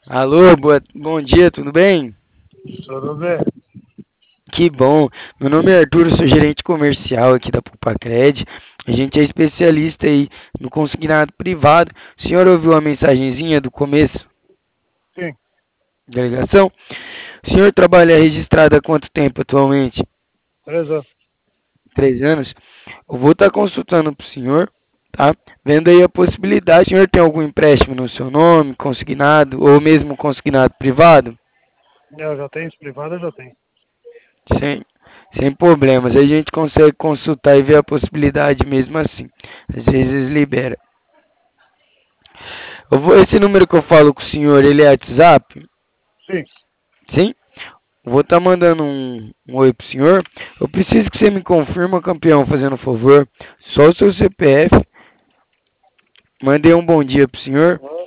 Alô, bom dia, tudo bem? Tudo bem? Que bom. Meu nome é Arthur, sou gerente comercial aqui da Pupacred. A gente é especialista aí no consignado privado. O senhor ouviu a mensagenzinha do começo Sim, da ligação? O senhor trabalha registrado há quanto tempo atualmente? 3 anos. 3 anos. Eu vou estar consultando para o senhor, tá? Vendo aí a possibilidade. O senhor tem algum empréstimo no seu nome, consignado, ou mesmo consignado privado? Eu já tenho isso privado, eu já tenho. Sem, sem problemas. A gente consegue consultar e ver a possibilidade mesmo assim. Às vezes libera. Esse número que eu falo com o senhor, ele é WhatsApp? Sim, Sim? Vou estar mandando um oi pro senhor. Eu preciso que você me confirma, campeão, fazendo um favor. Só o seu CPF. Mandei um bom dia pro senhor.